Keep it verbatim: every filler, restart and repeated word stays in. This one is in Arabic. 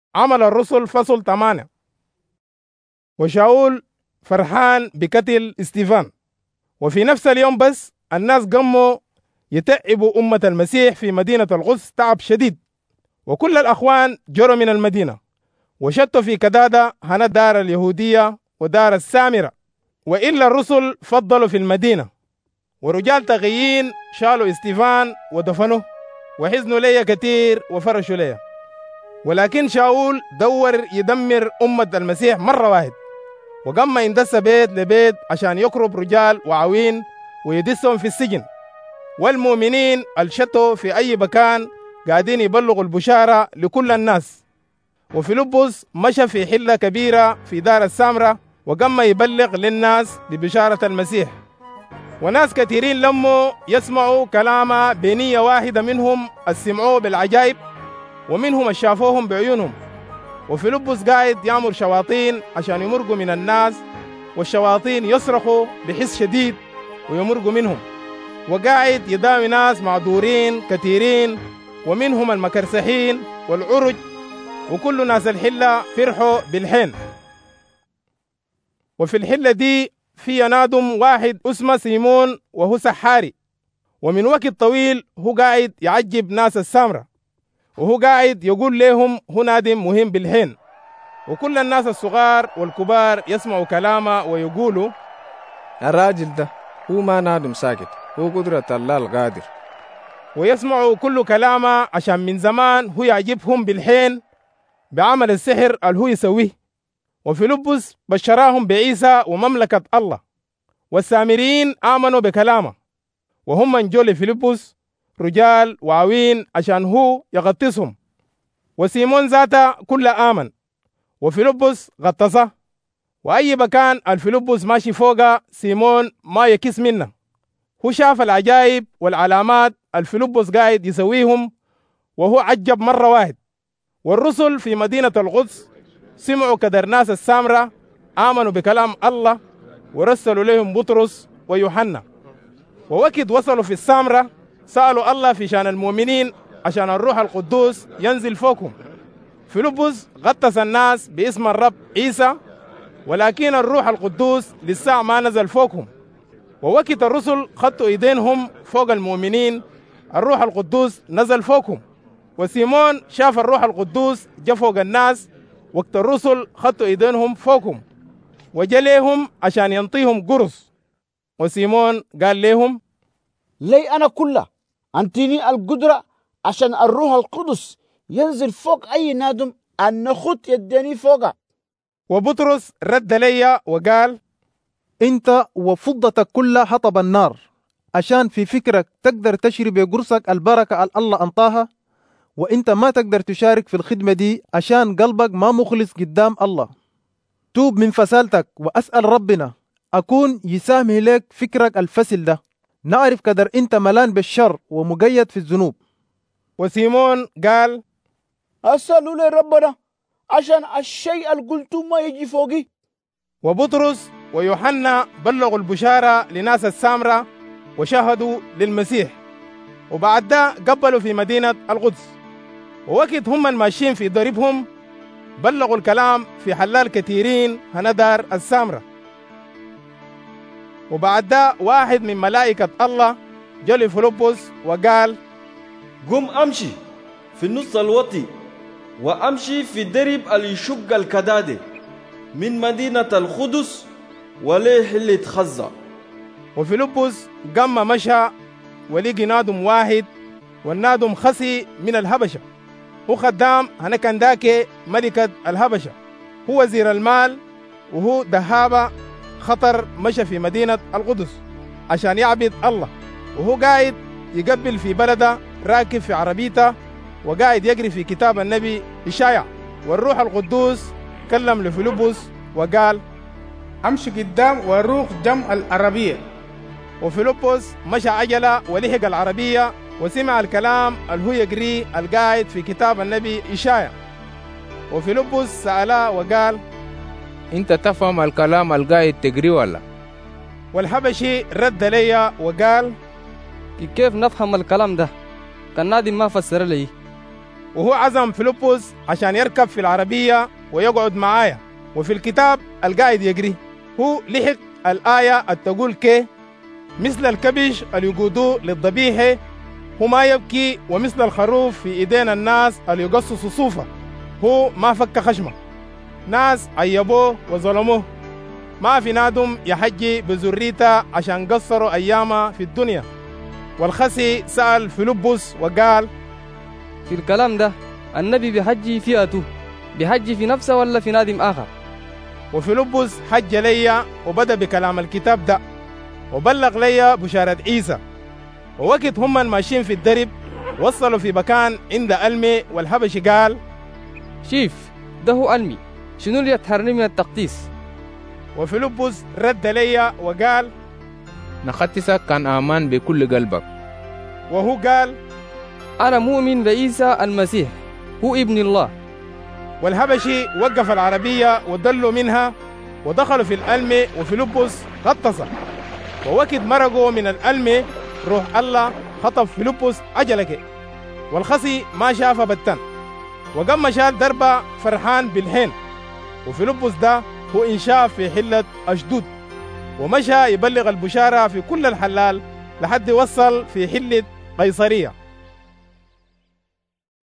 عمل الرسل فصل ثمانية. وشاول فرحان بقتل استيفان. وفي نفس اليوم بس الناس قاموا يتعبوا أمة المسيح في مدينة القدس تعب شديد، وكل الأخوان جروا من المدينة وشتوا في كدادة هنا دار اليهودية ودار السامرة، وإلا الرسل فضلوا في المدينة. ورجال تغيين شالوا استيفان ودفنوه وحزنوا ليه كتير وفرشوا ليه. ولكن شاول دور يدمر أمة المسيح مرة واحد، وقام يندس بيت لبيت عشان يقرب رجال وعوين ويدسهم في السجن. والمؤمنين الشتوا في أي مكان قاعدين يبلغوا البشارة لكل الناس. وفيلبس مشى في حلة كبيرة في دار السامرة وقام يبلغ للناس ببشارة المسيح. وناس كثيرين لموا يسمعوا كلام بنية واحدة، منهم السمعوه بالعجائب ومنهم الشافوهم بعيونهم. وفيلبس قاعد يأمر شواطين عشان يمرقوا من الناس، والشواطين يصرخوا بحس شديد ويمرقوا منهم. وقاعد يداوي ناس معذورين كثيرين، ومنهم المكرسحين والعرج، وكل ناس الحلة فرحوا بالحين. وفي الحلة دي في نادم واحد اسمه سيمون، وهو سحاري، ومن وقت طويل هو قاعد يعجب ناس السامرة، وهو قاعد يقول لهم هو نادم مهم بالحين. وكل الناس الصغار والكبار يسمعوا كلامه ويقولوا الراجل ده هو ما نادم ساكت، هو قدرة الله القادر. ويسمعوا كل كلامه عشان من زمان هو يعجبهم بالحين بعمل السحر اللي هو يسويه. وفيلبس بشراهم بعيسى ومملكة الله، والسامريين آمنوا بكلامه، وهم من جو لفيلبس رجال وعوين عشان هو يغطسهم. وسيمون ذاته كل آمن، وفيلبس غطسه. وأي مكان الفيلبس ماشي فوقه سيمون ما يكس منه. هو شاف العجائب والعلامات الفيلبس قاعد يسويهم، وهو عجب مرة واحد. والرسل في مدينة القدس سمعوا كدر ناس السامرة آمنوا بكلام الله، ورسلوا لهم بطرس ويوحنا. ووقت وصلوا في السامرة سألوا الله في شان المؤمنين عشان الروح القدوس ينزل فوقهم. فيلبس غطس الناس باسم الرب عيسى، ولكن الروح القدوس لسه ما نزل فوقهم. ووقت الرسل خطوا ايدينهم فوق المؤمنين الروح القدوس نزل فوقهم. وسيمون شاف الروح القدوس جا فوق الناس وقت الرسل خطوا ايدينهم فوقهم، وجا ليهم عشان ينطيهم قرص. وسيمون قال لهم لي أنا كله أنتيني القدرة عشان الروح القدس ينزل فوق أي نادم أن نخط يدني فوقه. وبطرس رد لي وقال انت وفضتك كلها حطب النار عشان في فكرك تقدر تشري بقرصك البركة اللي الله أنطاها، وانت ما تقدر تشارك في الخدمة دي عشان قلبك ما مخلص قدام الله. توب من فسالتك وأسأل ربنا أكون يسامح لك فكرك الفسل ده. نعرف قدر انت ملان بالشر ومقيد في الذنوب. وسيمون قال أسألوا لي ربنا عشان الشيء اللي قلتو ما يجي فوقي. وبطرس ويوحنا بلغوا البشارة لناس السامرة وشاهدوا للمسيح. وبعد ده قبلوا في مدينة القدس. ووقت هم ماشيين في ضربهم بلغوا الكلام في حلال كثيرين هندار السامرة. وبعد ده واحد من ملائكة الله جل فيلبس وقال قم أمشي في النص الوطي وأمشي في الدرب اللي يشق الكدادة من مدينة القدس وليه اللي تخزى. وفيلبس قام مشى ولقي نادم واحد، والنادم خسي من الهبشة، هو خدام هنكنداكي ملكة الهبشة، هو وزير المال، وهو دهابة خطر مشى في مدينة القدس عشان يعبد الله. وهو قاعد يقبل في بلده راكب في عربيته وقاعد يقري في كتاب النبي إشعياء. والروح القدوس كلم لفيلبس وقال أمشي قدام وروح جمع العربية. وفيلبس مشى عجلة ولحق العربية وسمع الكلام اللي هو يقري القاعد في كتاب النبي إشعياء. وفيلبس سأله وقال انت تفهم الكلام القاعد تقري ولا؟ والحبشي رد لي وقال كيف نفهم الكلام ده؟ كان نادم ما فسر لي. وهو عزم فيلبس عشان يركب في العربية ويقعد معايا. وفي الكتاب القاعد يقري هو لحق الآية التقول كي مثل الكبش اللي يقودوه للذبيحة هو ما يبكي، ومثل الخروف في إيدين الناس اللي يقصصوا صوفة هو ما فك خشمه. ناس عيبوه وظلموه، ما في نادم يحجي بذريته عشان قصروا أيامه في الدنيا. والخسي سأل فيلبس وقال: في الكلام ده النبي بيحجي فئته، بيحجي في نفسه ولا في نادم آخر؟ وفيلبس حج لي وبدأ بكلام الكتاب ده وبلغ لي بشارة عيسى. ووقت هم ماشيين في الدرب وصلوا في مكان عند ألمي، والحبشي قال: شيف ده هو ألمي، شنو اللي يتحرني من التقديس؟ وفيلبس رد لي وقال: نختسك كان آمان بكل قلبك. وهو قال: أنا مؤمن بعيسى المسيح هو ابن الله. والحبشي وقف العربية ودلوا منها ودخلوا في الألمي، وفيلبس غطس. ووقت مرقوا من الألمي روح الله خطف فيلبس عجلك، والخسي ما شاف بتن، وقام شال دربة فرحان بالحين. وفيلبس ده هو إنشاف في حلة أشدود، ومشى يبلغ البشارة في كل الحلال لحد وصل في حلة قيصرية.